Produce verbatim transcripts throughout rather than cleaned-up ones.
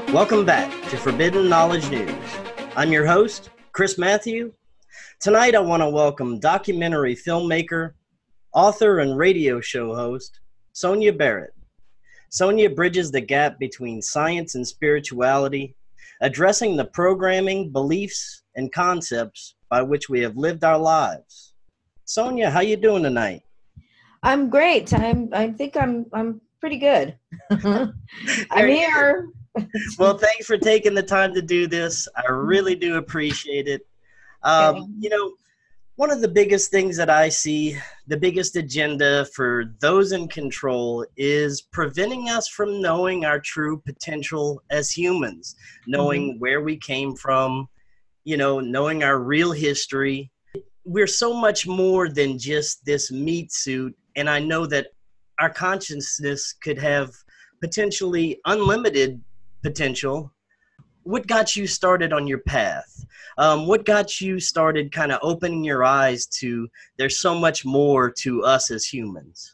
Welcome back to Forbidden Knowledge News. I'm your host, Chris Matthew. Tonight I want to welcome documentary filmmaker, author, and radio show host, Sonia Barrett. Sonia bridges the gap between science and spirituality, addressing the programming, beliefs, and concepts by which we have lived our lives. Sonia, how you doing tonight? I'm great. I'm. I think I'm. I'm pretty good. I'm here. Well, thanks for taking the time to do this. I really do appreciate it. Um, Okay. you know, one of the biggest things that I see, the biggest agenda for those in control is preventing us from knowing our true potential as humans, knowing Mhm. where we came from, you know, knowing our real history. We're so much more than just this meat suit, and I know that our consciousness could have potentially unlimited potential. What got you started on your path? Um, what got you started kind of opening your eyes to there's so much more to us as humans?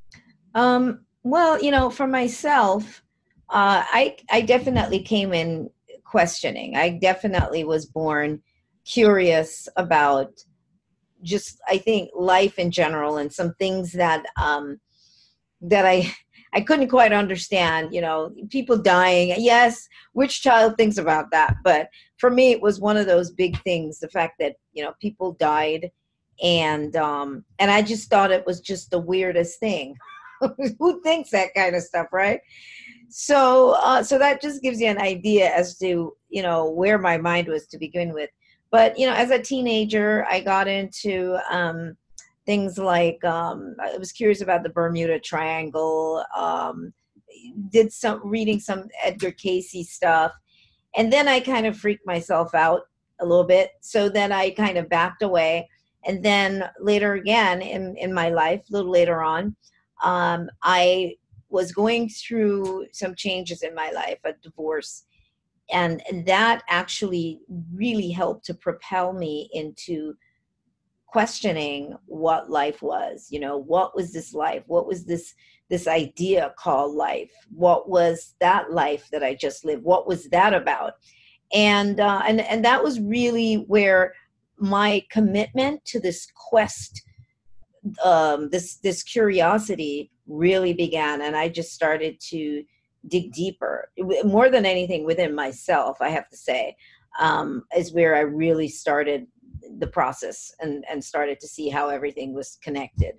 Um. Well, you know, for myself, uh, I I definitely came in questioning. I definitely was born curious about just I think life in general and some things that um that I I couldn't quite understand, you know, people dying. Yes, which child thinks about that? But for me, it was one of those big things, the fact that, you know, people died and um and I just thought it was just the weirdest thing. Who thinks that kind of stuff, right? So uh so that just gives you an idea as to, you know, where my mind was to begin with. But, you know, as a teenager, I got into um things like um, I was curious about the Bermuda Triangle, um, did some reading some Edgar Cayce stuff, and then I kind of freaked myself out a little bit. So then I kind of backed away, and then later again in in my life, a little later on, um, I was going through some changes in my life, a divorce, and, and that actually really helped to propel me into questioning what life was. You know, what was this life? What was this this idea called life? What was that life that I just lived? What was that about? And uh, and and that was really where my commitment to this quest, um, this this curiosity really began, and I just started to dig deeper. More than anything within myself, I have to say, um, is where I really started the process and and started to see how everything was connected.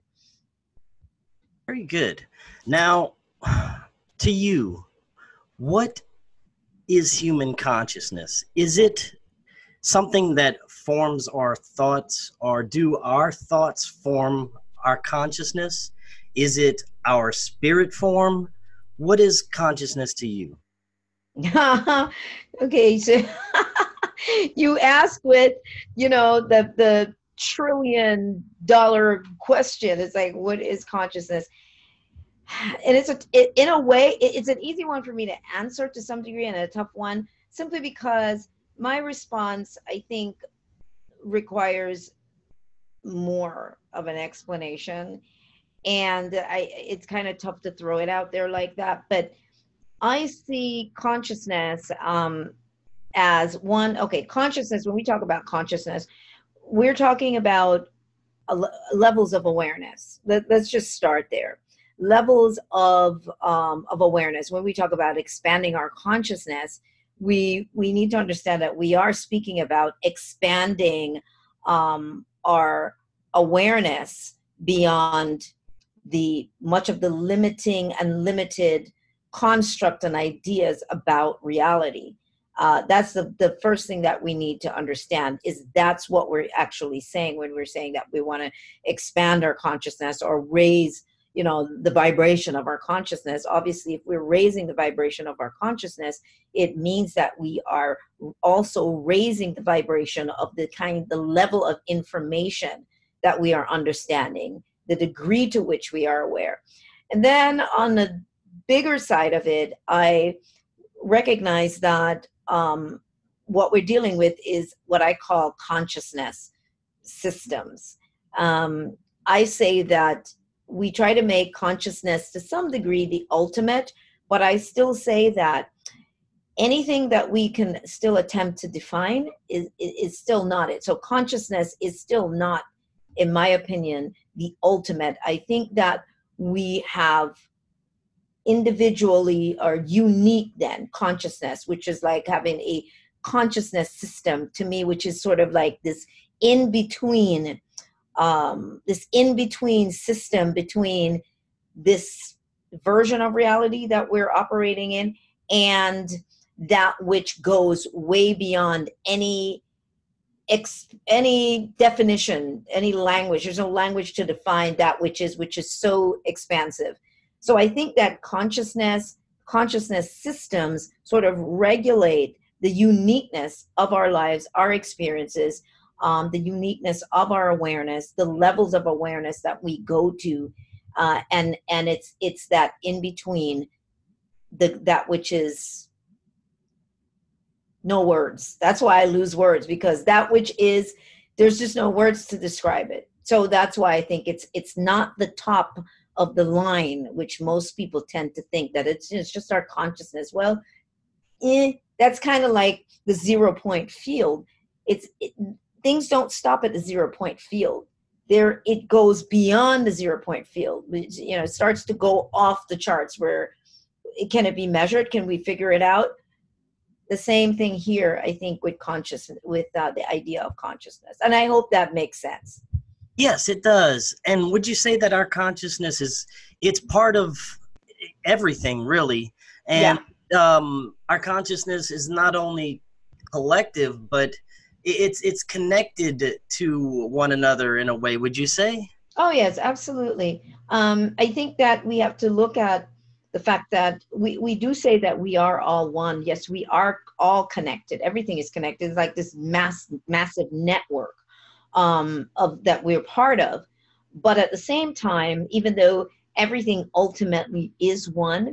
Very good. Now, to you, what is human consciousness? Is it something that forms our thoughts, or do our thoughts form our consciousness? Is it our spirit form? What is consciousness to you? Okay, so you ask with, you know, the the trillion dollar question. It's like, what is consciousness? And it's a it, in a way it, it's an easy one for me to answer to some degree, and a tough one simply because my response, I think, requires more of an explanation, and I it's kind of tough to throw it out there like that. But I see consciousness um, as one. Okay, consciousness. When we talk about consciousness, we're talking about a le- levels of awareness. Let, let's just start there. Levels of um, of awareness. When we talk about expanding our consciousness, we we need to understand that we are speaking about expanding um, our awareness beyond the much of the limiting and limited construct and ideas about reality. Uh, that's the, the first thing that we need to understand, is that's what we're actually saying when we're saying that we want to expand our consciousness or raise, you know, the vibration of our consciousness. Obviously, if we're raising the vibration of our consciousness, it means that we are also raising the vibration of the kind, the level of information that we are understanding, the degree to which we are aware. And then on the bigger side of it, I recognize that um, what we're dealing with is what I call consciousness systems. Um, I say that we try to make consciousness to some degree the ultimate, but I still say that anything that we can still attempt to define is, is still not it. So consciousness is still not, in my opinion, the ultimate. I think that we have individually or unique then consciousness, which is like having a consciousness system to me, which is sort of like this in between, um, this in between system between this version of reality that we're operating in and that which goes way beyond any ex, any definition, any language. There's no language to define that which is, which is so expansive. So I think that consciousness, consciousness systems sort of regulate the uniqueness of our lives, our experiences, um, the uniqueness of our awareness, the levels of awareness that we go to, uh, and and it's it's that in between, the that which is no words. That's why I lose words, because that which is, there's just no words to describe it. So that's why I think it's it's not the top of the line, which most people tend to think that it's, it's just our consciousness. Well, eh, that's kind of like the zero point field. It's it, things don't stop at the zero point field. There, it goes beyond the zero point field. You know, it starts to go off the charts. Where it, can it be measured? Can we figure it out? The same thing here, I think, with consciousness, with uh, the idea of consciousness, and I hope that makes sense. Yes, it does. And would you say that our consciousness is, it's part of everything, really? And yeah. um, our consciousness is not only collective, but it's it's connected to one another in a way, would you say? Oh, yes, absolutely. Um, I think that we have to look at the fact that we, we do say that we are all one. Yes, we are all connected. Everything is connected. It's like this mass, massive network um, of that we're part of. But at the same time, even though everything ultimately is one,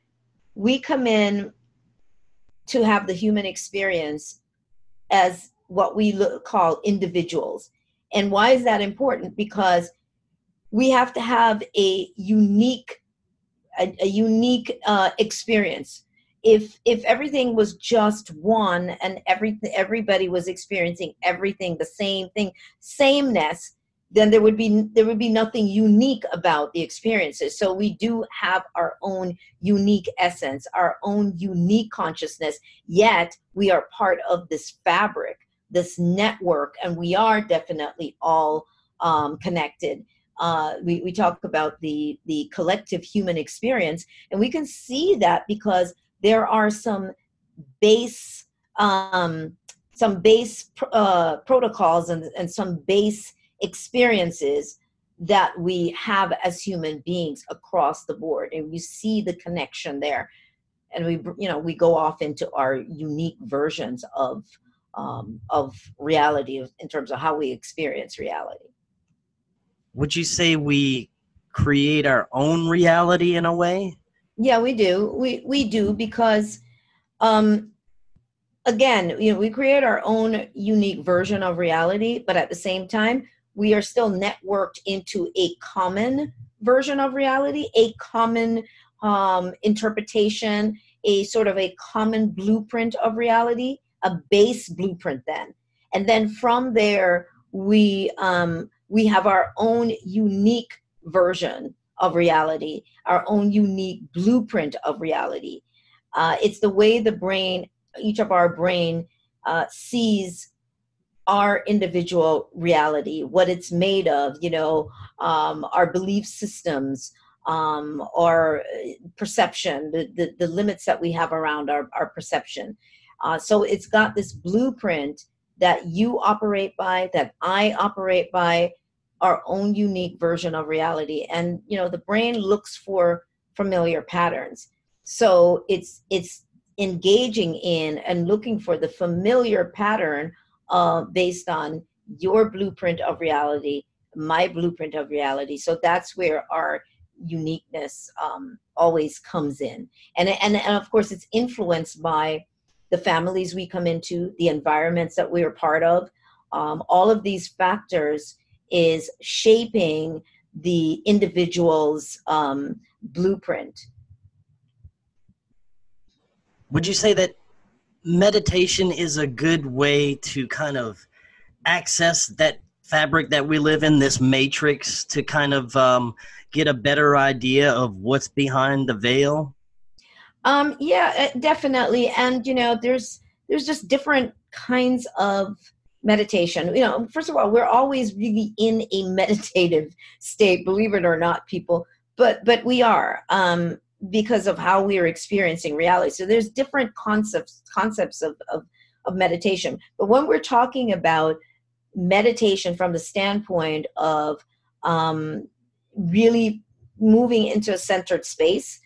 we come in to have the human experience as what we look, call individuals. And why is that important? Because we have to have a unique, a, a unique uh, experience. If if everything was just one and every everybody was experiencing everything the same thing, sameness, then there would be there would be nothing unique about the experiences. So we do have our own unique essence, our own unique consciousness, yet we are part of this fabric, this network, and we are definitely all um, connected. Uh, we, we talk about the, the collective human experience, and we can see that because there are some base um, some base uh, protocols and, and some base experiences that we have as human beings across the board, and you see the connection there. And we, you know, we go off into our unique versions of um, of reality in terms of how we experience reality. Would you say we create our own reality in a way? Yeah, we do. We we do because, um, again, you know, we create our own unique version of reality, but at the same time, we are still networked into a common version of reality, a common um, interpretation, a sort of a common blueprint of reality, a base blueprint then. And then from there, we um, we have our own unique version of reality, our own unique blueprint of reality. Uh, it's the way the brain, each of our brain uh, sees our individual reality, what it's made of, you know, um, our belief systems, um, our perception, the, the, the limits that we have around our, our perception. Uh, so it's got this blueprint that you operate by, that I operate by, our own unique version of reality. And, you know, the brain looks for familiar patterns. So it's, it's engaging in and looking for the familiar pattern uh, based on your blueprint of reality, my blueprint of reality. So that's where our uniqueness um, always comes in. And, and, and of course, it's influenced by the families we come into, the environments that we are part of. Um, all of these factors is shaping the individual's um, blueprint. Would you say that meditation is a good way to kind of access that fabric that we live in, this matrix, to kind of um, get a better idea of what's behind the veil? Um, yeah, uh, definitely. And, you know, there's, there's just different kinds of meditation. You know, first of all, we're always really in a meditative state, believe it or not, people, but, but we are, um, because of how we are experiencing reality. So there's different concepts, concepts of, of, of meditation. But when we're talking about meditation from the standpoint of um, really moving into a centered space,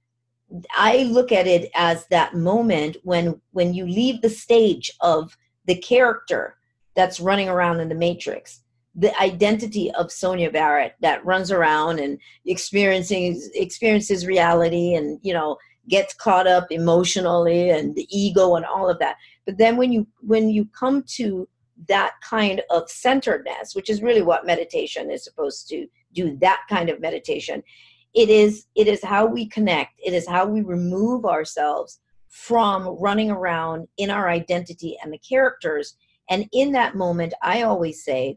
I look at it as that moment when when you leave the stage of the character that's running around in the matrix, the identity of Sonia Barrett that runs around and experiencing experiences reality and, you know, gets caught up emotionally and the ego and all of that. But then when you when you come to that kind of centeredness, which is really what meditation is supposed to do, that kind of meditation, it is it is how we connect. It is how we remove ourselves from running around in our identity and the characters. And in that moment, I always say,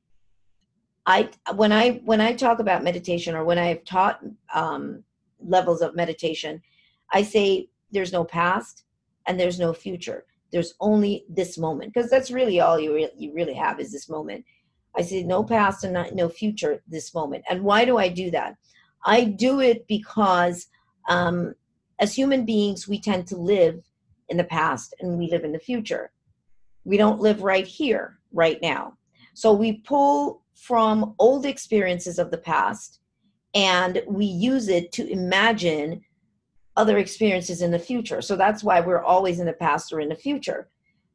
I when I when I talk about meditation, or when I've taught um, levels of meditation, I say there's no past and there's no future. There's only this moment, because that's really all you re- you really have is this moment. I say no past and not, no future, this moment. And why do I do that? I do it because um, as human beings, we tend to live in the past and we live in the future. We don't live right here, right now. So we pull from old experiences of the past and we use it to imagine other experiences in the future. So that's why we're always in the past or in the future.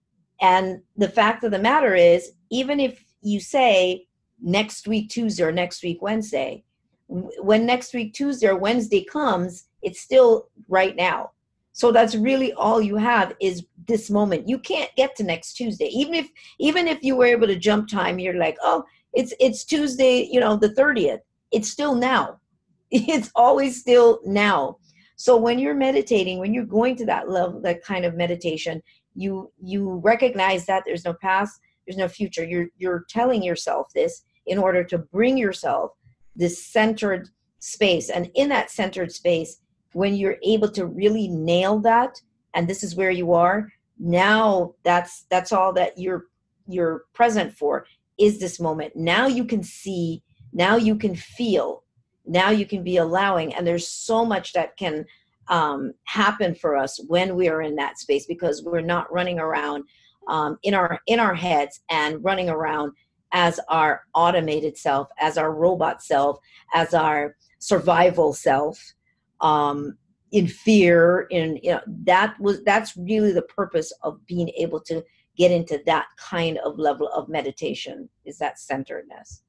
And the fact of the matter is, even if you say next week Tuesday or next week Wednesday, when next week Tuesday or Wednesday comes, it's still right now. So that's really all you have is this moment. You can't get to next Tuesday. Even if even if you were able to jump time, you're like, oh, it's it's Tuesday, you know, the thirtieth. It's still now. It's always still now. So when you're meditating, when you're going to that level, that kind of meditation, you you recognize that there's no past, there's no future. You're you're telling yourself this in order to bring yourself this centered space. And in that centered space, when you're able to really nail that, and this is where you are, now that's that's all that you're you're present for, is this moment. Now you can see, now you can feel, now you can be allowing. And there's so much that can um, happen for us when we are in that space, because we're not running around um, in our in our heads and running around as our automated self, as our robot self, as our survival self, um, in fear. In you know that was that's really the purpose of being able to get into that kind of level of meditation, is that centeredness.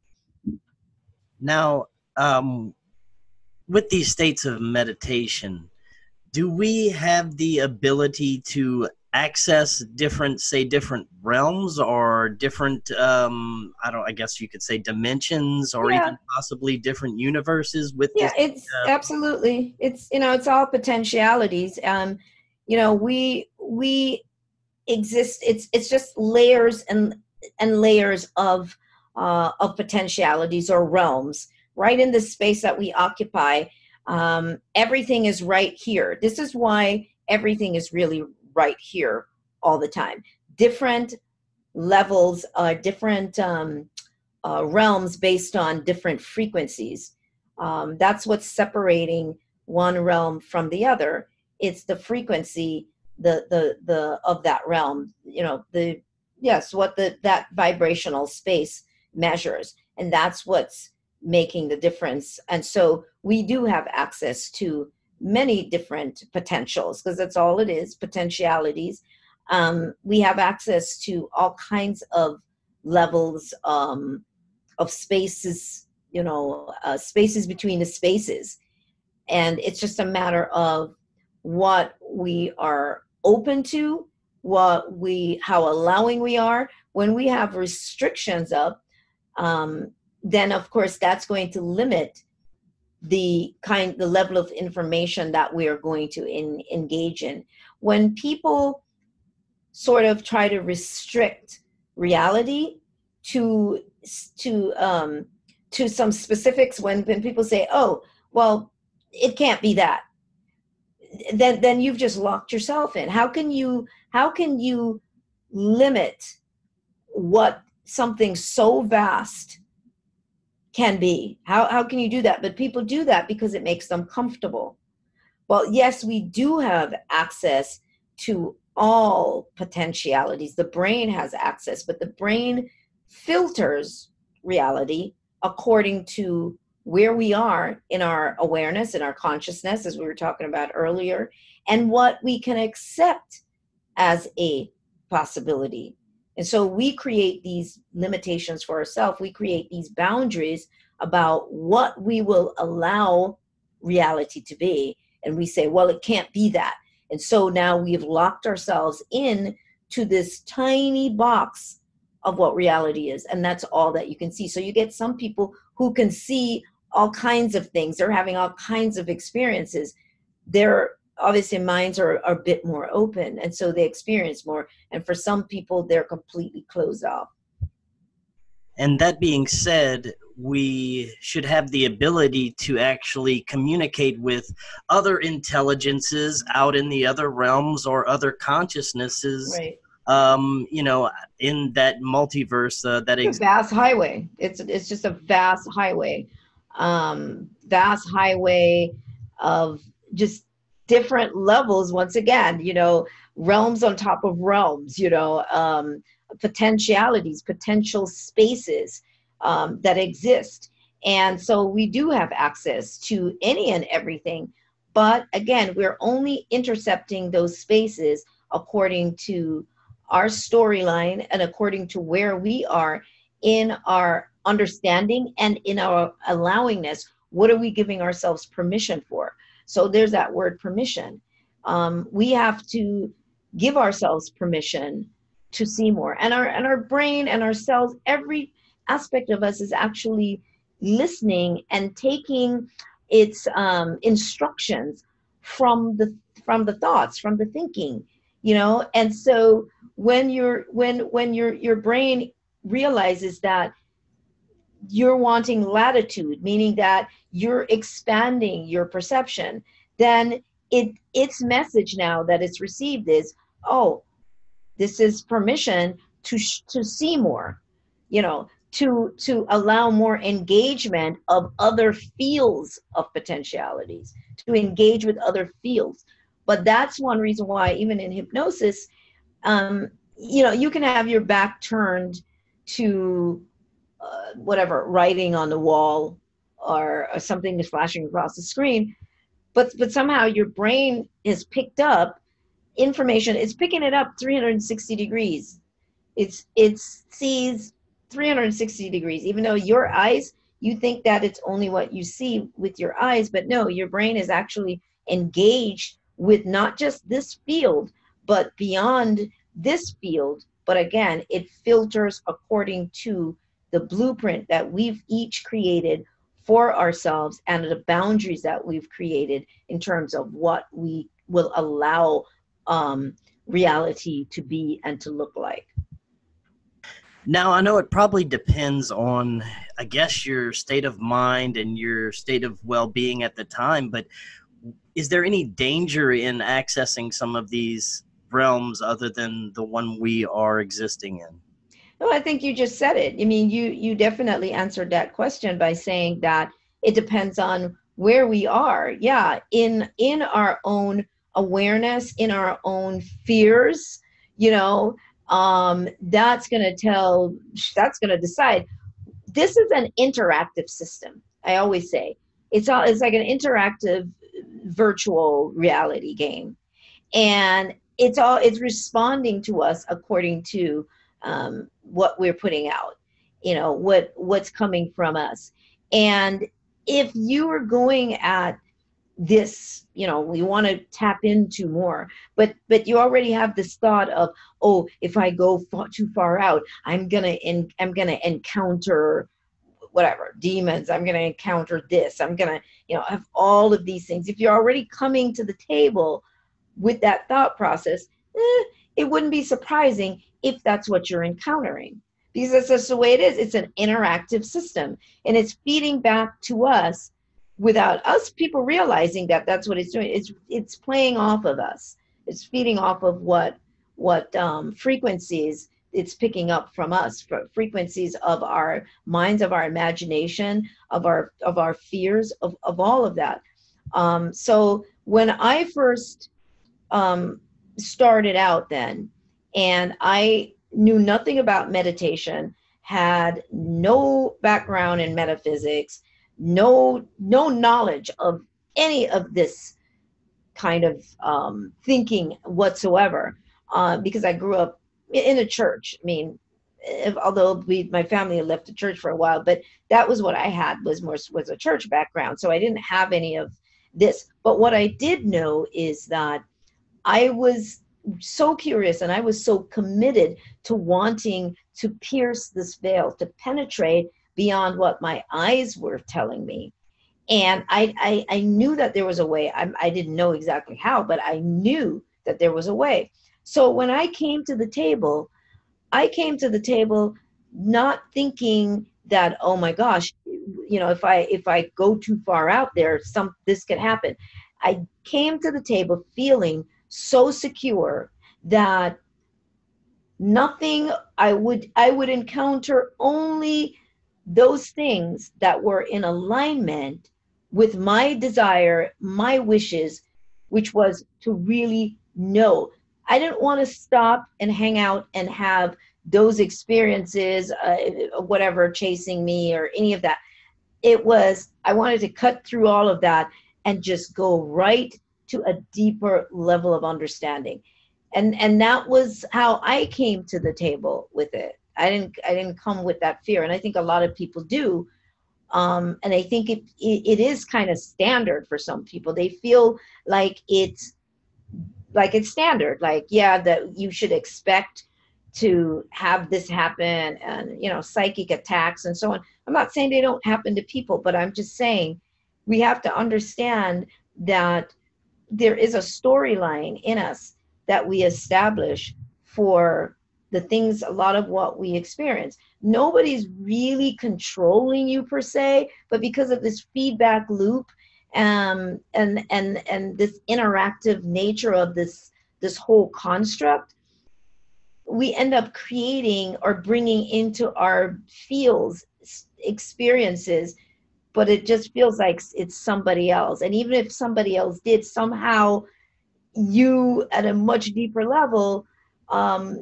Now, um, with these states of meditation, do we have the ability to access different, say, different realms or different, um, I don't, I guess you could say dimensions, or Yeah. even possibly different universes with Yeah, this? it's Uh, absolutely, it's, you know, it's all potentialities. Um, you know, we, we exist, it's, it's just layers and, and layers of, uh, of potentialities or realms right in the space that we occupy. Um, everything is right here. This is why everything is really right here all the time. Different levels, uh, different um, uh, realms based on different frequencies. Um, that's what's separating one realm from the other. It's the frequency, the the the of that realm. You know, the yes, what the that vibrational space measures, and that's what's making the difference. And so we do have access to many different potentials, because that's all it is, potentialities. Um, we have access to all kinds of levels um, of spaces, you know, uh, spaces between the spaces. And it's just a matter of what we are open to, what we, how allowing we are. When we have restrictions up, um, then of course that's going to limit the kind, the level of information that we are going to in, engage in. When people sort of try to restrict reality to to um, to some specifics. When when people say, "Oh, well, it can't be that," then then you've just locked yourself in. How can you how can you limit what something so vast can be? How how can you do that? But people do that because it makes them comfortable. Well, yes, we do have access to all potentialities. The brain has access, but the brain filters reality according to where we are in our awareness, in our consciousness, as we were talking about earlier, and what we can accept as a possibility. And so we create these limitations for ourselves. We create these boundaries about what we will allow reality to be. And we say, well, it can't be that. And so now we've locked ourselves in to this tiny box of what reality is. And that's all that you can see. So you get some people who can see all kinds of things. They're having all kinds of experiences. Their obviously minds are, are a bit more open. And so they experience more. And for some people, they're completely closed off. And that being said, we should have the ability to actually communicate with other intelligences out in the other realms or other consciousnesses, right. um, you know, in that multiverse uh, that exists. It's a vast highway. It's, it's just a vast highway, um, vast highway of just different levels. Once again, you know, realms on top of realms, you know, um, potentialities, potential spaces um, that exist. And so we do have access to any and everything. But again, we're only intercepting those spaces according to our storyline and according to where we are in our understanding and in our allowingness. What are we giving ourselves permission for? So there's that word permission. Um, we have to give ourselves permission to see more. And our and our brain and our cells, every aspect of us is actually listening and taking its um, instructions from the from the thoughts, from the thinking, you know. And so when you're when when your your brain realizes that you're wanting latitude, meaning that you're expanding your perception, then it its message now that it's received is, oh, this is permission to sh- to see more, you know, to to allow more engagement of other fields of potentialities, to engage with other fields. But that's one reason why even in hypnosis, um, you know, you can have your back turned to uh, whatever, writing on the wall or, or something is flashing across the screen, but but somehow your brain has picked up information. It's picking it up three hundred sixty degrees. It's it sees three hundred sixty degrees, even though your eyes, you think that it's only what you see with your eyes, but no, your brain is actually engaged with not just this field, but beyond this field. But again, it filters according to the blueprint that we've each created for ourselves and the boundaries that we've created in terms of what we will allow um, reality to be and to look like. Now, I know it probably depends on, I guess, your state of mind and your state of well-being at the time, but is there any danger in accessing some of these realms other than the one we are existing in? No, I think you just said it. I mean, you you definitely answered that question by saying that it depends on where we are. Yeah, in in our own awareness, in our own fears, you know, um, that's going to tell, that's going to decide. This is an interactive system. I always say it's all, it's like an interactive virtual reality game, and it's all, it's responding to us according to um, what we're putting out, you know, what what's coming from us. And if you are going at this, you know, we want to tap into more, but but you already have this thought of, oh, if I go far, too far out, I'm gonna in, I'm gonna encounter whatever demons, I'm gonna encounter this, I'm gonna, you know, have all of these things. If you're already coming to the table with that thought process, eh, it wouldn't be surprising if that's what you're encountering, because that's just the way it is. It's an interactive system, and it's feeding back to us without us people realizing that that's what it's doing. It's it's playing off of us. It's feeding off of what what um, frequencies it's picking up from us, frequencies of our minds, of our imagination, of our of our fears, of, of all of that. Um, so when I first um, started out then, and I knew nothing about meditation, had no background in metaphysics, no no knowledge of any of this kind of um, thinking whatsoever, uh, because I grew up in a church. I mean, if, although we, my family had left the church for a while, but that was what I had, was more was a church background. So I didn't have any of this. But what I did know is that I was so curious, and I was so committed to wanting to pierce this veil, to penetrate beyond what my eyes were telling me. And I, I, I knew that there was a way. I, I didn't know exactly how, but I knew that there was a way. So when I came to the table, I came to the table not thinking that, oh my gosh, you know, if I if I go too far out there, some this could happen. I came to the table feeling so secure that nothing I would I would encounter only those things that were in alignment with my desire, my wishes, which was to really know. I didn't want to stop and hang out and have those experiences, uh, whatever, chasing me or any of that. It was, I wanted to cut through all of that and just go right to a deeper level of understanding. And and that was how I came to the table with it. I didn't I didn't come with that fear. And I think a lot of people do. Um, and I think it, it it is kind of standard for some people. They feel like it's like it's standard, like, yeah, that you should expect to have this happen, and, you know, psychic attacks and so on. I'm not saying they don't happen to people, but I'm just saying we have to understand that there is a storyline in us that we establish for the things, a lot of what we experience. Nobody's really controlling you per se, but because of this feedback loop, um, and and and this interactive nature of this this whole construct, we end up creating or bringing into our fields experiences, but it just feels like it's somebody else. And even if somebody else did, somehow you at a much deeper level um,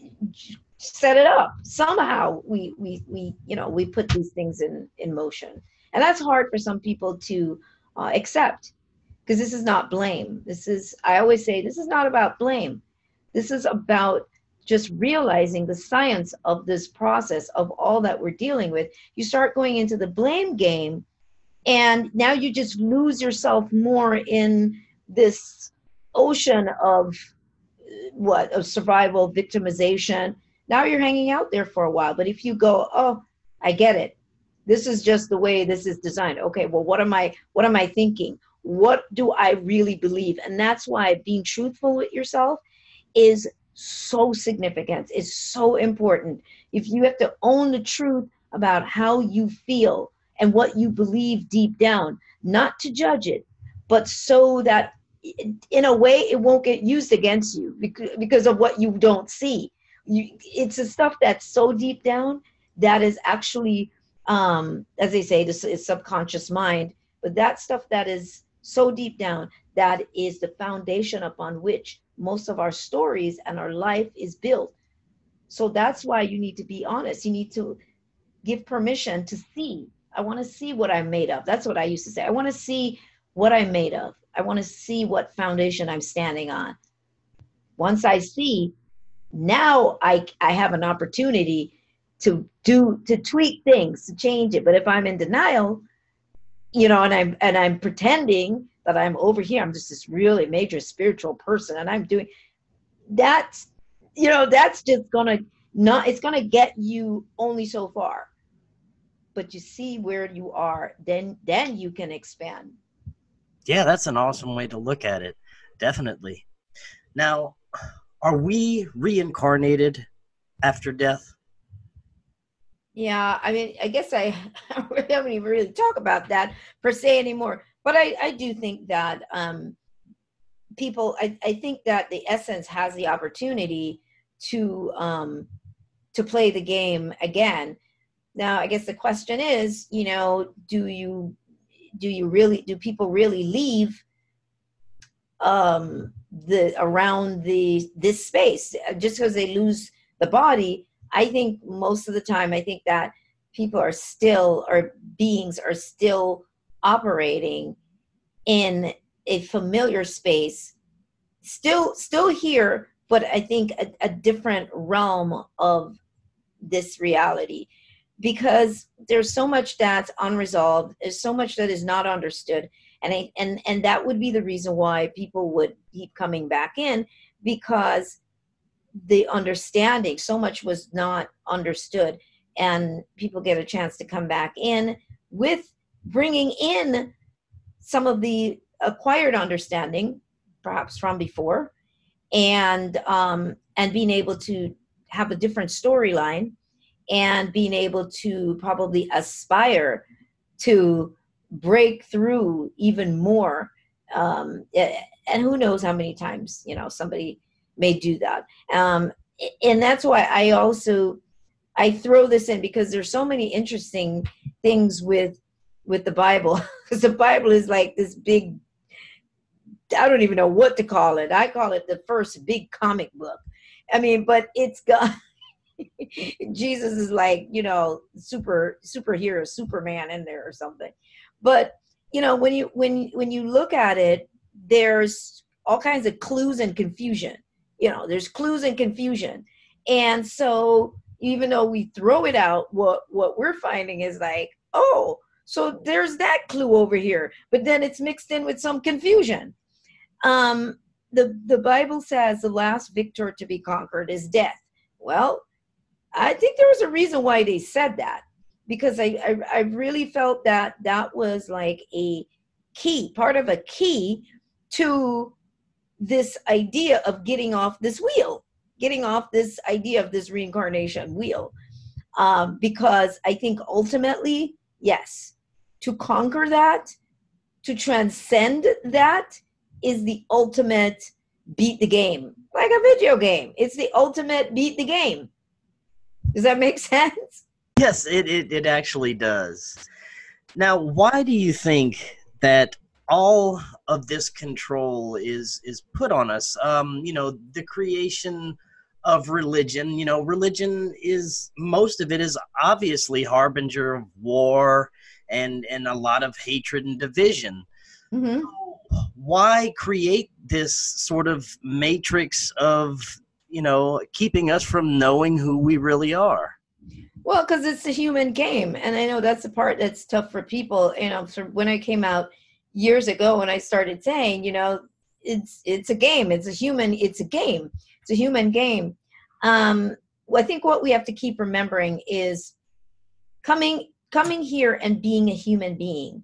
set it up. Somehow we we we you know we put these things in in motion, and that's hard for some people to uh, accept, because this is not blame. This is, I always say, this is not about blame. This is about just realizing the science of this process of all that we're dealing with. You start going into the blame game, and now you just lose yourself more in this ocean of what, of survival, victimization. Now you're hanging out there for a while. But if you go, oh, I get it, this is just the way this is designed. Okay, well, what am I, what am I thinking? What do I really believe? And that's why being truthful with yourself is so significant. It's so important. If you have to own the truth about how you feel and what you believe deep down, not to judge it, but so that in a way it won't get used against you because, because of what you don't see. You, it's the stuff that's so deep down that is actually, um, as they say, this is subconscious mind, but that stuff that is so deep down, that is the foundation upon which most of our stories and our life is built. So that's why you need to be honest. You need to give permission to see. I want to see what I'm made of. That's what I used to say. I want to see what I'm made of. I want to see what foundation I'm standing on. Once I see, now I I have an opportunity to do, to tweak things, to change it. But if I'm in denial, you know, and I'm and I'm pretending that I'm over here, I'm just this really major spiritual person, and I'm doing that's, you know, that's just gonna not, it's gonna get you only so far. But you see where you are, then then you can expand. Yeah, that's an awesome way to look at it. Definitely. Now, Are we reincarnated after death? Yeah, I mean, I guess I, I haven't even really talk about that per se anymore. But I, I do think that um, people, I, I think that the essence has the opportunity to um, to play the game again. Now, I guess the question is, you know, do you do you really do people really leave um, the around the this space just because they lose the body? I think most of the time, I think that people are still, or beings are still operating in a familiar space, still, still here, but I think a, a different realm of this reality, because there's so much that's unresolved. There's so much that is not understood. And I, and, and that would be the reason why people would keep coming back in, because the understanding, so much was not understood, and people get a chance to come back in with bringing in some of the acquired understanding, perhaps from before, and um, and being able to have a different storyline, and being able to probably aspire to break through even more. Um, and who knows how many times, you know, somebody may do that. Um, and that's why I also, I throw this in, because there's so many interesting things with, with the Bible, because the Bible is like this big, I don't even know what to call it. I call it the first big comic book. I mean, but it's got, Jesus is like, you know, super superhero, Superman in there or something. But, you know, when you, when, when you look at it, there's all kinds of clues and confusion. You know, there's clues and confusion. And so even though we throw it out, what, what we're finding is like, oh, so there's that clue over here, but then it's mixed in with some confusion. Um, the, the Bible says the last victor to be conquered is death. Well, I think there was a reason why they said that, because I, I, I really felt that that was like a key, part of a key to this idea of getting off this wheel, getting off this idea of this reincarnation wheel. Um, because I think ultimately, yes, to conquer that, to transcend that is the ultimate beat the game, like a video game. It's the ultimate beat the game. Does that make sense? Yes, it, it, it actually does. Now, why do you think that all of this control is is put on us? Um, you know, the creation of religion, you know, religion is, most of it is obviously harbinger of war and, and a lot of hatred and division. Mm-hmm. Why create this sort of matrix of, you know, keeping us from knowing who we really are? Well, because it's a human game. And I know that's the part that's tough for people. You know, so when I came out years ago, when I started saying, you know, it's it's a game. It's a human, it's a game. It's a human game. Um, well, I think what we have to keep remembering is coming coming here and being a human being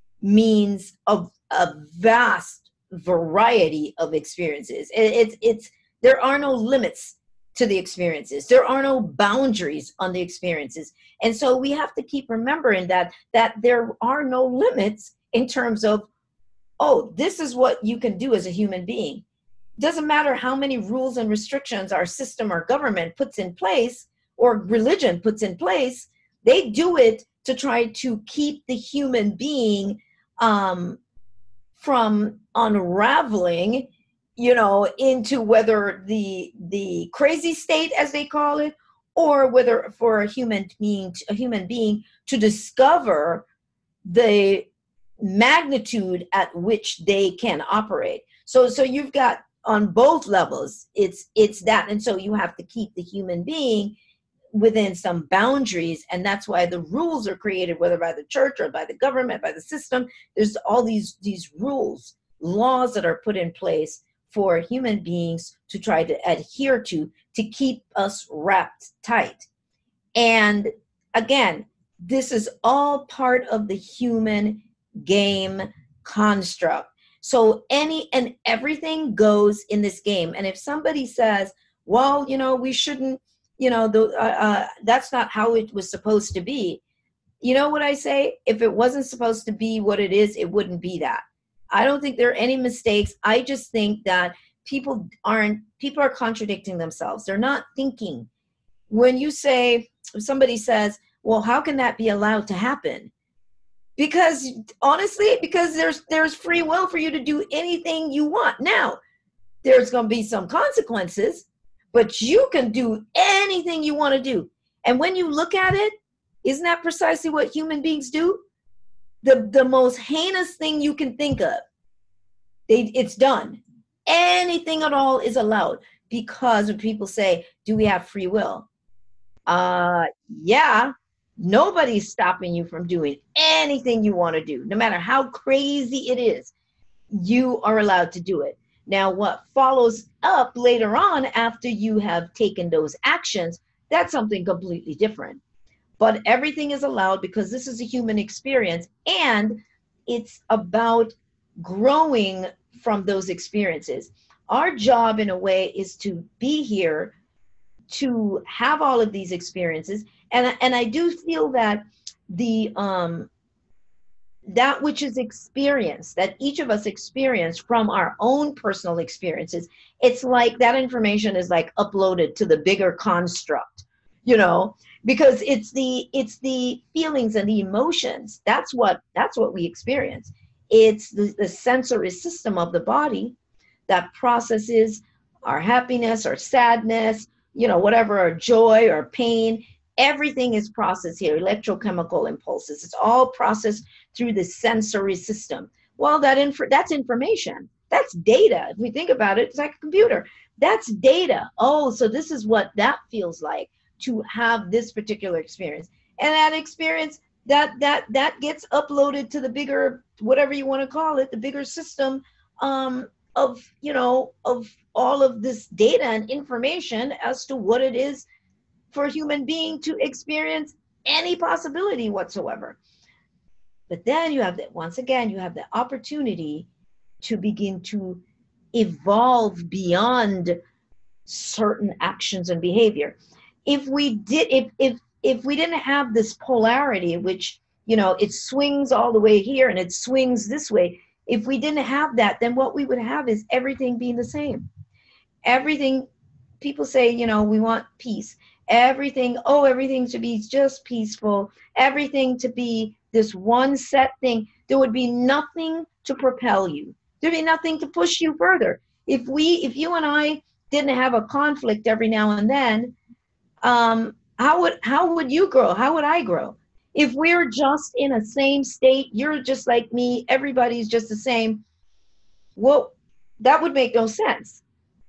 means a, a vast variety of experiences. It, it's it's there are no limits to the experiences. There are no boundaries on the experiences. And so we have to keep remembering that, that there are no limits in terms of, oh, this is what you can do as a human being. Doesn't matter how many rules and restrictions our system or government puts in place, or religion puts in place, they do it to try to keep the human being um, from unraveling, you know, into whether the the crazy state, as they call it, or whether for a human being, a human being to discover the magnitude at which they can operate. So, so you've got on both levels, it's it's that, and so you have to keep the human being within some boundaries, and that's why the rules are created, whether by the church or by the government, by the system. There's all these these rules, laws that are put in place for human beings to try to adhere to, to keep us wrapped tight. And again, this is all part of the human game construct. So any and everything goes in this game. And if somebody says, well, you know, we shouldn't, you know, the, uh, uh, that's not how it was supposed to be. You know what I say? If it wasn't supposed to be what it is, it wouldn't be that. I don't think there are any mistakes. I just think that people aren't, people are contradicting themselves. They're not thinking. When you say, if somebody says, well, how can that be allowed to happen? Because honestly, because there's there's free will for you to do anything you want. Now, there's going to be some consequences, but you can do anything you want to do. And when you look at it, isn't that precisely what human beings do? The, the most heinous thing you can think of, they, it's done. Anything at all is allowed, because when people say, do we have free will? Uh, yeah, nobody's stopping you from doing anything you want to do. No matter how crazy it is, you are allowed to do it. Now, what follows up later on after you have taken those actions, that's something completely different. But everything is allowed because this is a human experience, and it's about growing from those experiences. Our job, in a way, is to be here to have all of these experiences. And, and I do feel that the um, that which is experienced, that each of us experience from our own personal experiences, it's like that information is like uploaded to the bigger construct, you know, because it's the it's the feelings and the emotions. That's what that's what we experience. It's the, the sensory system of the body that processes our happiness or sadness, you know, whatever, our joy or pain. Everything is processed here, electrochemical impulses. It's all processed through the sensory system. Well, that inf- that's information. That's data. If we think about it, it's like a computer. That's data. Oh, so this is what that feels like to have this particular experience. And that experience, that that that gets uploaded to the bigger, whatever you want to call it, the bigger system um, of, you know, of all of this data and information as to what it is for a human being to experience any possibility whatsoever. But then you have that, once again, you have the opportunity to begin to evolve beyond certain actions and behavior. If we did, if if if we didn't have this polarity, which, you know, it swings all the way here and it swings this way, if we didn't have that, then what we would have is everything being the same. Everything, people say, you know, we want peace. Everything, oh, everything to be just peaceful, everything to be this one set thing. There would be nothing to propel you. There'd be nothing to push you further. If we, if you and I didn't have a conflict every now and then, um, how would, how would you grow? How would I grow? If we're just in a same state, you're just like me, everybody's just the same, well, that would make no sense.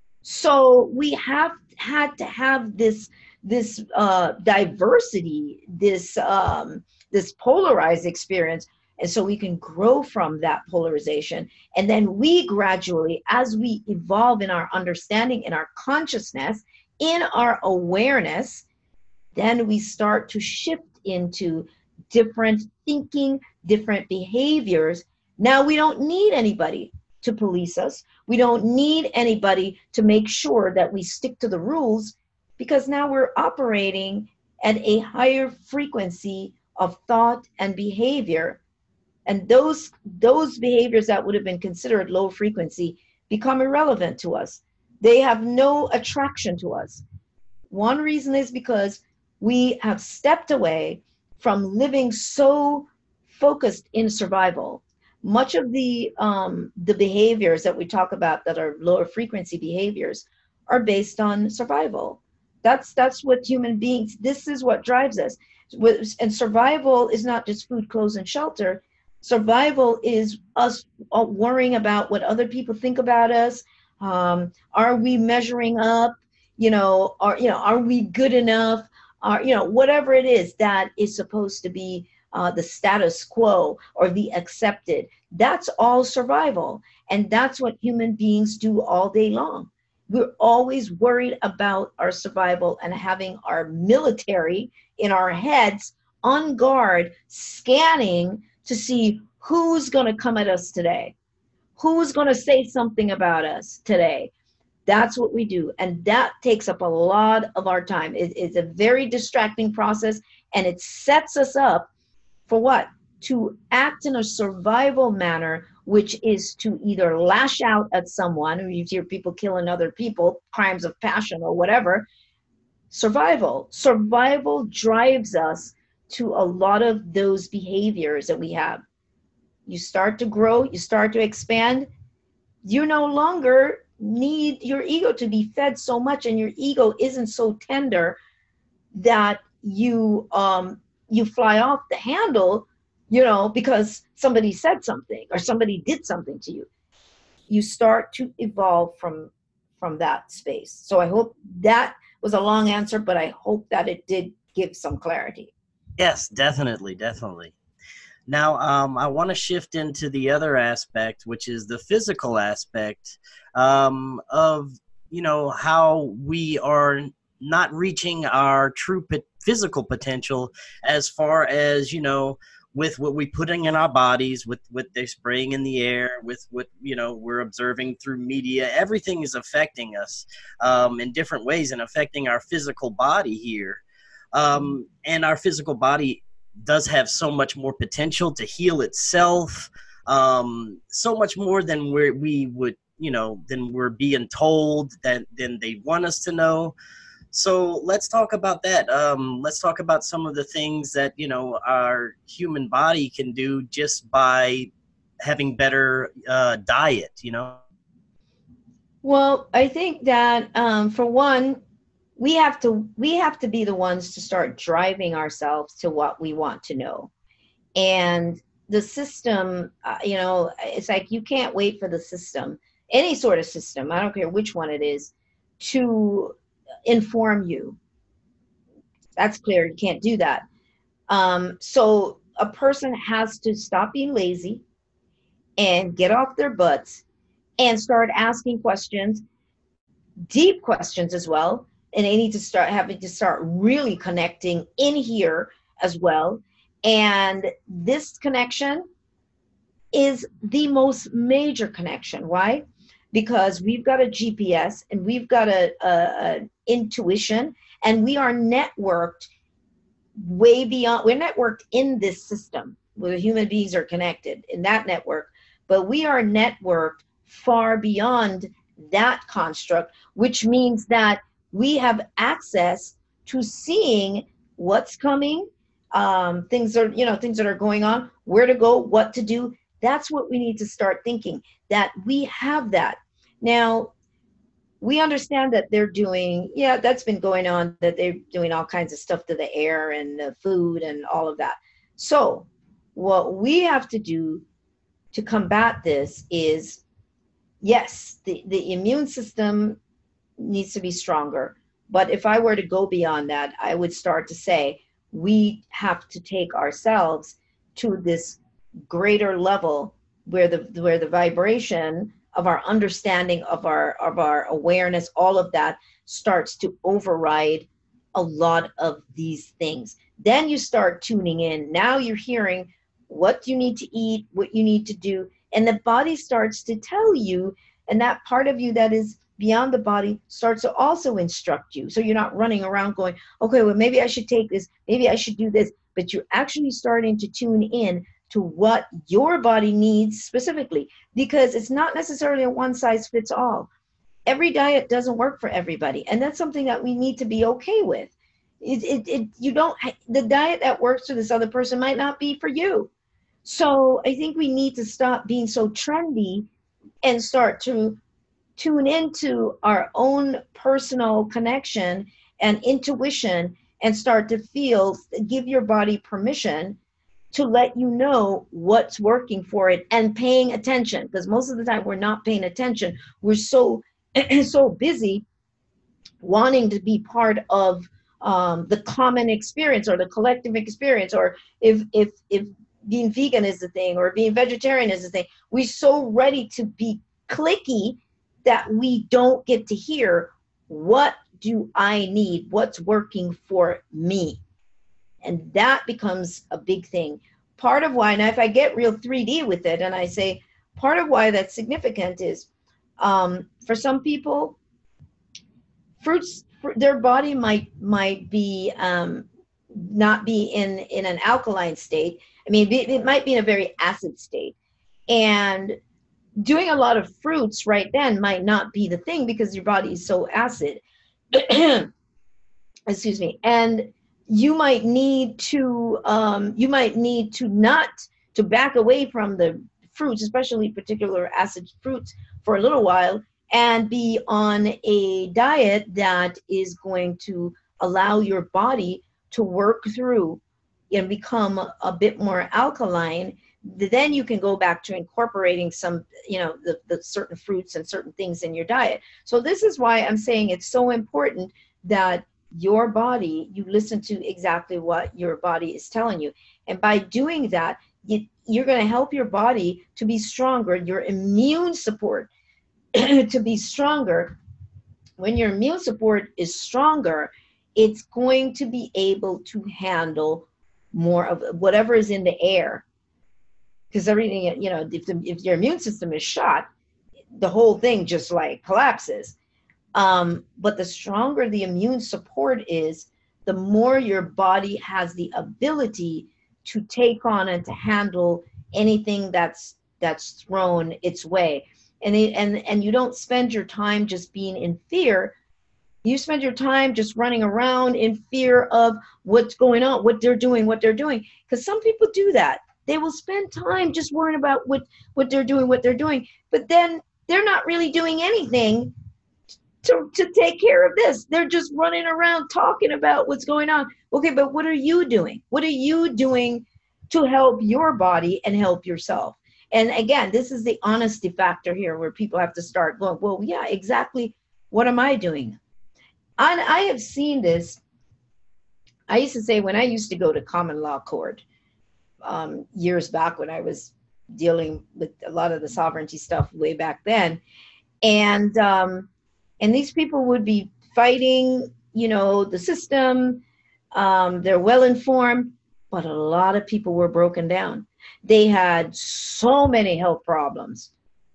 So we have had to have this this uh, diversity, this um, this polarized experience, and so we can grow from that polarization. And then we gradually, as we evolve in our understanding, in our consciousness, in our awareness, then we start to shift into different thinking, different behaviors. Now we don't need anybody to police us. We don't need anybody to make sure that we stick to the rules, because now we're operating at a higher frequency of thought and behavior. And those, those behaviors that would have been considered low frequency become irrelevant to us. They have no attraction to us. One reason is because we have stepped away from living so focused in survival. Much of the um, the behaviors that we talk about that are lower frequency behaviors are based on survival. That's that's what human beings, this is what drives us. And survival is not just food, clothes, and shelter. Survival is us worrying about what other people think about us. Um, are we measuring up? You know, are you know, are we good enough? Are, you know, whatever it is that is supposed to be uh, the status quo or the accepted. That's all survival. And that's what human beings do all day long. We're always worried about our survival and having our military in our heads on guard, scanning to see who's going to come at us today. Who's going to say something about us today? That's what we do. And that takes up a lot of our time. It, it's a very distracting process, and it sets us up for what? To act in a survival manner, which is to either lash out at someone, or you hear people killing other people, crimes of passion or whatever. Survival. Survival drives us to a lot of those behaviors that we have. You start to grow, you start to expand, you no longer need your ego to be fed so much, and your ego isn't so tender that you um you fly off the handle, you know, because somebody said something or somebody did something to you. You start to evolve from from that space. So I hope that was a long answer, but I hope that it did give some clarity. Yes, definitely, definitely. Now, um, I want to shift into the other aspect, which is the physical aspect um, of, you know, how we are not reaching our true p- physical potential as far as, you know, with what we're putting in our bodies, with what they're spraying in the air, with what, you know, we're observing through media. Everything is affecting us um, in different ways and affecting our physical body here. Um, and our physical body does have so much more potential to heal itself, um, so much more than we we would, you know, than we're being told, that than they want us to know. So let's talk about that. Um, let's talk about some of the things that, you know, our human body can do just by having better uh, diet, you know? Well, I think that um, for one, we have to we have to be the ones to start driving ourselves to what we want to know. And the system, uh, you know, it's like you can't wait for the system, any sort of system, I don't care which one it is, to inform you. That's clear. You can't do that. Um, so a person has to stop being lazy and get off their butts and start asking questions, deep questions as well. And they need to start having to start really connecting in here as well. And this connection is the most major connection. Why? Because we've got a G P S and we've got a, a, a intuition, and we are networked way beyond. We're networked in this system where human beings are connected in that network, but we are networked far beyond that construct, which means that we have access to seeing what's coming, um, things are, you know, things that are going on, where to go, what to do. That's what we need to start thinking, that we have that. Now, we understand that they're doing, yeah, that's been going on, that they're doing all kinds of stuff to the air and the food and all of that. So what we have to do to combat this is, yes, the, the immune system needs to be stronger. But if I were to go beyond that, I would start to say we have to take ourselves to this greater level where the where the vibration of our understanding of our of our awareness, all of that starts to override a lot of these things. Then you start tuning in. Now you're hearing what you need to eat, what you need to do, and the body starts to tell you, and that part of you that is beyond the body starts to also instruct you. So you're not running around going, okay, well, maybe I should take this, maybe I should do this, but you're actually starting to tune in to what your body needs specifically, because it's not necessarily a one size fits all. Every diet doesn't work for everybody, and that's something that we need to be okay with. It, it, it, you don't, the diet that works for this other person might not be for you. So I think we need to stop being so trendy and start to tune into our own personal connection and intuition and start to feel, give your body permission to let you know what's working for it and paying attention. Because most of the time we're not paying attention. We're so, so busy wanting to be part of um, the common experience or the collective experience, or if, if, if being vegan is the thing or being vegetarian is the thing, we're so ready to be cliquey that we don't get to hear, what do I need? What's working for me? And that becomes a big thing. Part of why, now if I get real three D with it and I say, part of why that's significant is um, for some people, fruits, fr- their body might might be um, not be in in an alkaline state. I mean, it, it might be in a very acid state, and doing a lot of fruits right then might not be the thing because your body is so acid. Excuse me. And you might need to um, you might need to not to back away from the fruits, especially particular acid fruits, for a little while, and be on a diet that is going to allow your body to work through and become a bit more alkaline. Then you can go back to incorporating some, you know, the, the certain fruits and certain things in your diet. So this is why I'm saying it's so important that your body, you listen to exactly what your body is telling you. And by doing that, you, you're going to help your body to be stronger, your immune support to be stronger. When your immune support is stronger, it's going to be able to handle more of whatever is in the air. Because everything, you know, if, the, if your immune system is shot, the whole thing just like collapses. Um, but the stronger the immune support is, the more your body has the ability to take on and to handle anything that's that's thrown its way. And it, and and you don't spend your time just being in fear. You spend your time just running around in fear of what's going on, what they're doing, what they're doing. Because some people do that. They will spend time just worrying about what, what they're doing, what they're doing. But then they're not really doing anything to, to take care of this. They're just running around talking about what's going on. Okay, but what are you doing? What are you doing to help your body and help yourself? And again, this is the honesty factor here where people have to start going, well, yeah, exactly. What am I doing? And I have seen this. I used to say when I used to go to common law court um, years back when I was dealing with a lot of the sovereignty stuff way back then. And um, and these people would be fighting, you know, the system. Um, they're well informed, but a lot of people were broken down. They had so many health problems,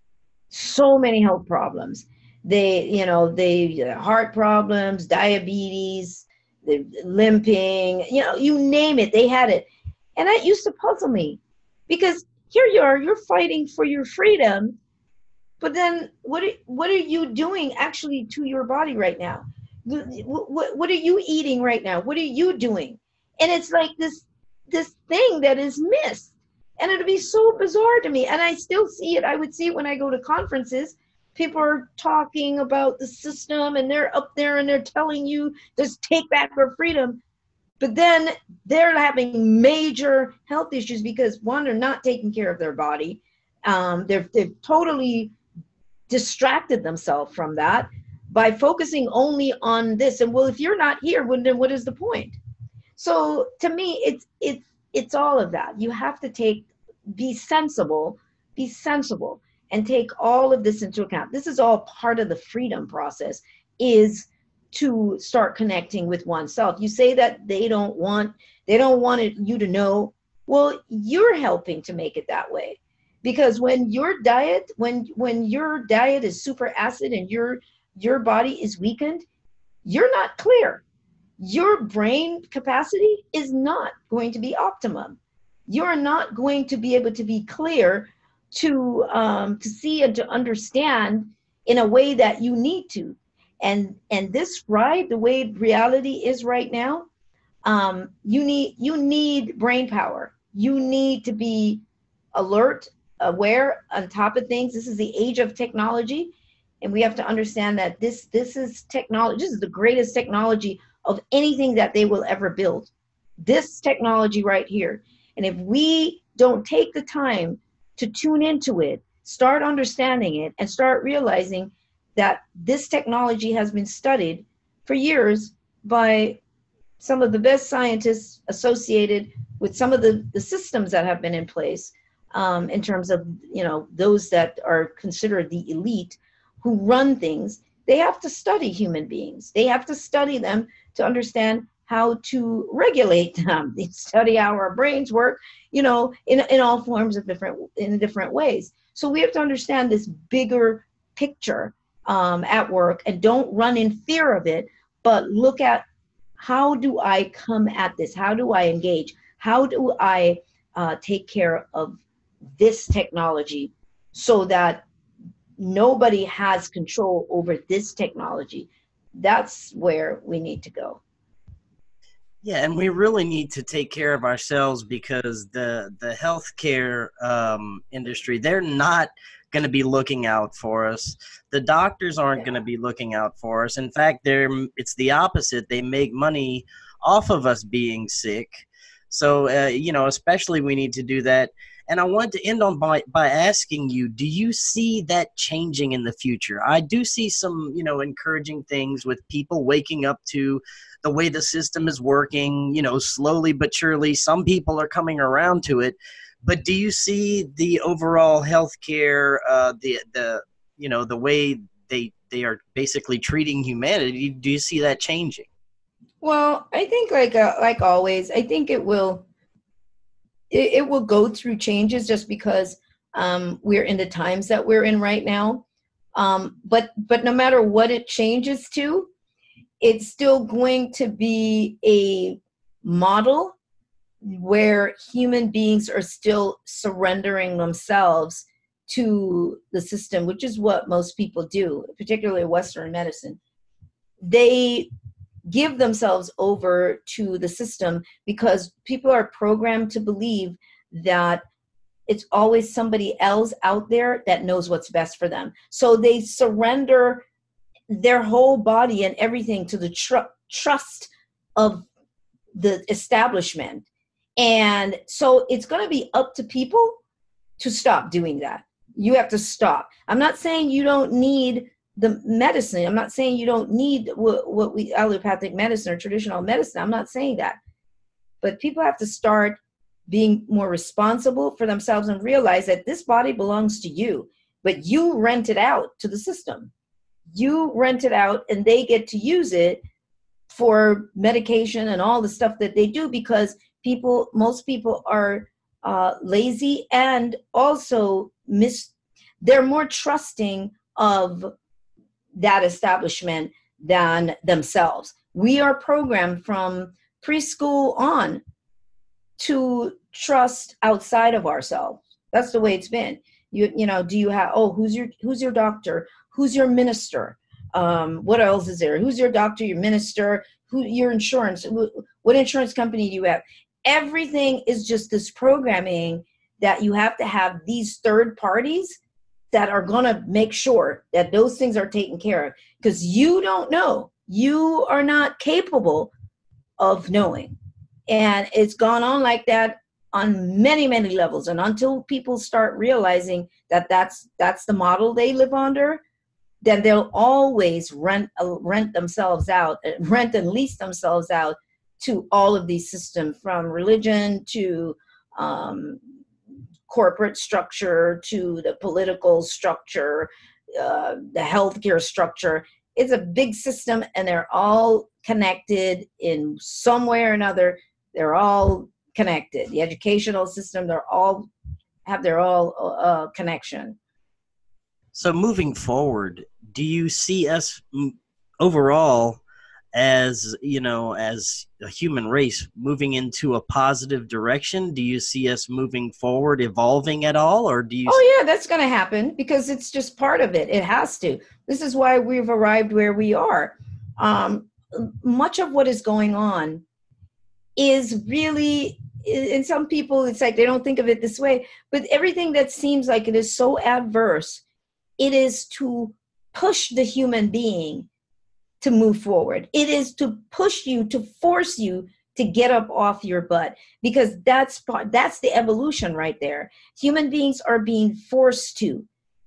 so many health problems. They, you know, they heart problems, diabetes, the limping, you know, you name it, they had it. And that used to puzzle me because here you are, you're fighting for your freedom, but then what are, what are you doing actually to your body right now? What, what are you eating right now? What are you doing? And it's like this, this thing that is missed. And it'd be so bizarre to me. And I still see it. I would see it when I go to conferences. People are talking about the system and they're up there and they're telling you just take back our freedom. But then they're having major health issues because one, they're not taking care of their body. Um, they've, they've totally distracted themselves from that by focusing only on this. And well, if you're not here, then what is the point? So to me, it's, it's, it's all of that. You have to take, be sensible, be sensible. And take all of this into account. This is all part of the freedom process, is to start connecting with oneself. You say that they don't want, they don't want it, you to know. Well, you're helping to make it that way. Because when your diet, when when your diet is super acid and your your body is weakened, you're not clear. Your brain capacity is not going to be optimum. You're not going to be able to be clear to um, to see and to understand in a way that you need to. And and this ride, the way reality is right now, um, you need you need brain power. You need to be alert, aware, on top of things. This is the age of technology, and we have to understand that this this is technology. This is the greatest technology of anything that they will ever build. This technology right here. And if we don't take the time to tune into it, start understanding it, and start realizing that this technology has been studied for years by some of the best scientists associated with some of the, the systems that have been in place, um, in terms of, you know, those that are considered the elite who run things. They have to study human beings. They have to study them to understand how to regulate them. They study how our brains work, you know, in, in all forms of different, in different ways. So we have to understand this bigger picture um, at work, and don't run in fear of it, but look at, how do I come at this? How do I engage? How do I uh, take care of this technology so that nobody has control over this technology? That's where we need to go. Yeah, and we really need to take care of ourselves, because the the healthcare um, industry, they're not going to be looking out for us. The doctors aren't Yeah. going to be looking out for us. In fact, they're it's the opposite. They make money off of us being sick. So, uh, you know, especially we need to do that. And I want to end on by, by asking you, do you see that changing in the future? I do see some, you know, encouraging things with people waking up to the way the system is working, you know, slowly but surely. Some people are coming around to it. But do you see the overall healthcare, uh, the, the, you know, the way they, they are basically treating humanity, do you see that changing? Well, I think like uh, like always, I think it will it, it will go through changes, just because um, we're in the times that we're in right now. Um, but but no matter what it changes to, it's still going to be a model where human beings are still surrendering themselves to the system, which is what most people do, particularly Western medicine. They give themselves over to the system because people are programmed to believe that it's always somebody else out there that knows what's best for them. So they surrender their whole body and everything to the tr- trust of the establishment. And so it's going to be up to people to stop doing that. You have to stop. I'm not saying you don't need the medicine. I'm not saying you don't need what, what we allopathic medicine or traditional medicine. I'm not saying that. But people have to start being more responsible for themselves and realize that this body belongs to you, but you rent it out to the system. You rent it out and they get to use it for medication and all the stuff that they do, because people, most people are uh, lazy, and also mis- they're more trusting of that establishment than themselves. We are programmed from preschool on to trust outside of ourselves. That's the way it's been. You you know, do you have, oh, who's your who's your doctor? Who's your minister? Um, what else is there? Who's your doctor, your minister, who your insurance? What insurance company do you have? Everything is just this programming that you have to have these third parties that are going to make sure that those things are taken care of, because you don't know. You are not capable of knowing. And it's gone on like that on many, many levels. And until people start realizing that that's, that's the model they live under, then they'll always rent, uh, rent themselves out, rent and lease themselves out to all of these systems, from religion to um, corporate structure to the political structure, uh, the healthcare structure. It's a big system, and they're all connected in some way or another. They're all connected. The educational system, they're all have their all uh, connection. So moving forward, do you see us overall as, you know, as a human race moving into a positive direction? Do you see us moving forward, evolving at all, or do you? Oh yeah, that's going to happen, because it's just part of it. It has to. This is why we've arrived where we are. Um, much of what is going on is really, in some people, it's like they don't think of it this way, but everything that seems like it is so adverse, it is to push the human being to move forward. It is to push you, to force you to get up off your butt, because that's that's the evolution right there. Human beings are being forced to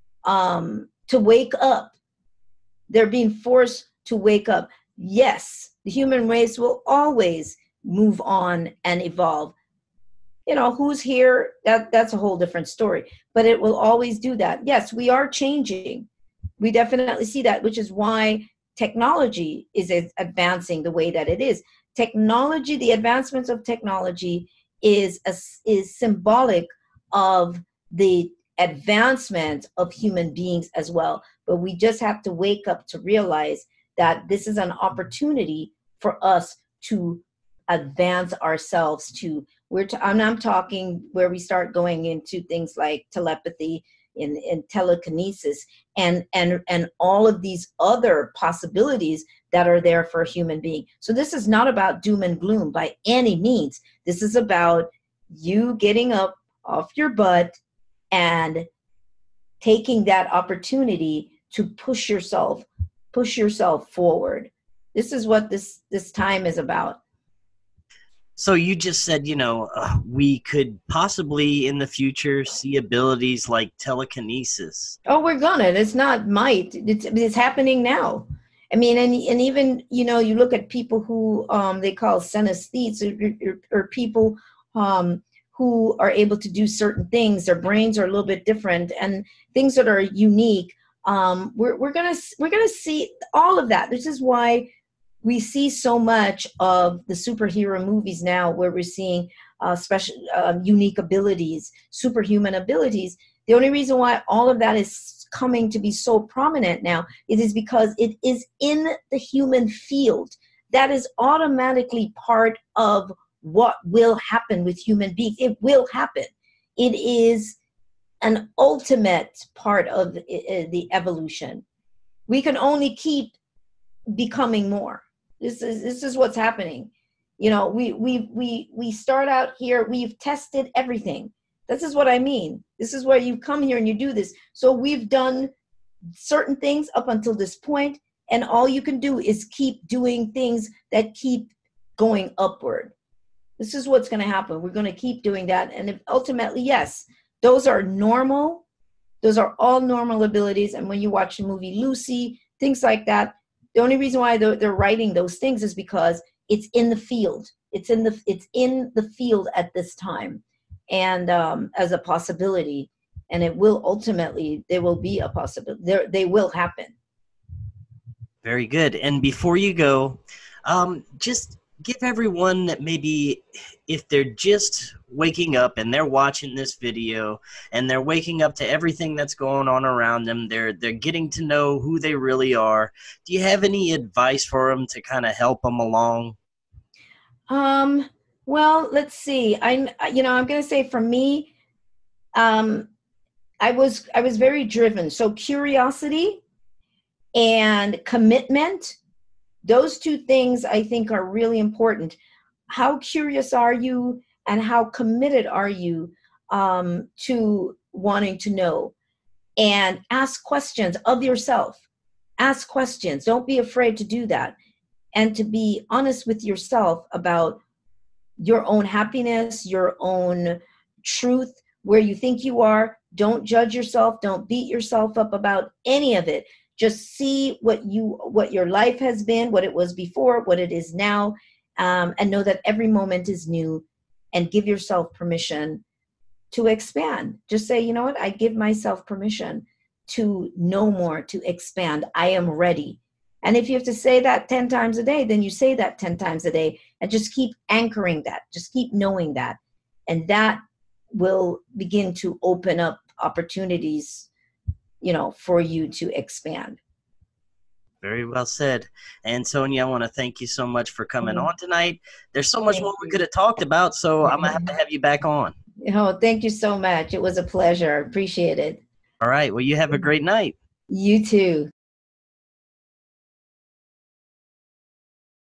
um, to wake up. They're being forced to wake up. Yes, the human race will always move on and evolve. You know, who's here, that that's a whole different story, but it will always do that. Yes, we are changing. We definitely see that, which is why technology is advancing the way that it is. Technology, the advancements of technology is a, is symbolic of the advancement of human beings as well. But we just have to wake up to realize that this is an opportunity for us to advance ourselves to, we're t- I'm, I'm talking where we start going into things like telepathy and, and telekinesis and, and, and all of these other possibilities that are there for a human being. So this is not about doom and gloom by any means. This is about you getting up off your butt and taking that opportunity to push yourself, push yourself forward. This is what this, this time is about. So you just said, you know, uh, we could possibly in the future see abilities like telekinesis. Oh, we're gonna. It's not might. It's, it's happening now. I mean, and and even, you know, you look at people who um, they call synesthetes, or, or, or people um, who are able to do certain things. Their brains are a little bit different, and things that are unique. Um, we're we're gonna we're gonna see all of that. This is why we see so much of the superhero movies now, where we're seeing uh, special, um, unique abilities, superhuman abilities. The only reason why all of that is coming to be so prominent now it is because it is in the human field. That is automatically part of what will happen with human beings. It will happen. It is an ultimate part of the evolution. We can only keep becoming more. This is this is what's happening. You know, we we we we start out here. We've tested everything. This is what I mean. This is where you come here and you do this. So we've done certain things up until this point, and all you can do is keep doing things that keep going upward. This is what's going to happen. We're going to keep doing that, and if ultimately, yes, those are normal. Those are all normal abilities. And when you watch the movie Lucy, things like that. The only reason why they're, they're writing those things is because it's in the field. It's in the it's in the field at this time, and um, as a possibility, and it will ultimately there will be a possibility. There they will happen. Very good. And before you go, um, just give everyone that maybe if they're just waking up and they're watching this video and they're waking up to everything that's going on around them, they're they're getting to know who they really are. Do you have any advice for them to kind of help them along? Um, well, let's see. I'm, you know, I'm going to say for me, um, I was, I was very driven. So curiosity and commitment, those two things I think are really important. How curious are you and how committed are you um, to wanting to know? And ask questions of yourself. Ask questions. Don't be afraid to do that. And to be honest with yourself about your own happiness, your own truth, where you think you are. Don't judge yourself. Don't beat yourself up about any of it. Just see what you, what your life has been, what it was before, what it is now, um, and know that every moment is new, and give yourself permission to expand. Just say, you know what? I give myself permission to know more, to expand. I am ready. And if you have to say that ten times a day, then you say that ten times a day, and just keep anchoring that. Just keep knowing that. And that will begin to open up opportunities, you know, for you to expand. Very well said. And Sonia, I want to thank you so much for coming Mm-hmm. on tonight. There's so much Thank more we you. could have talked about, so I'm going to have to have you back on. Oh, thank you so much. It was a pleasure. Appreciate it. All right. Well, you have a great night. You too.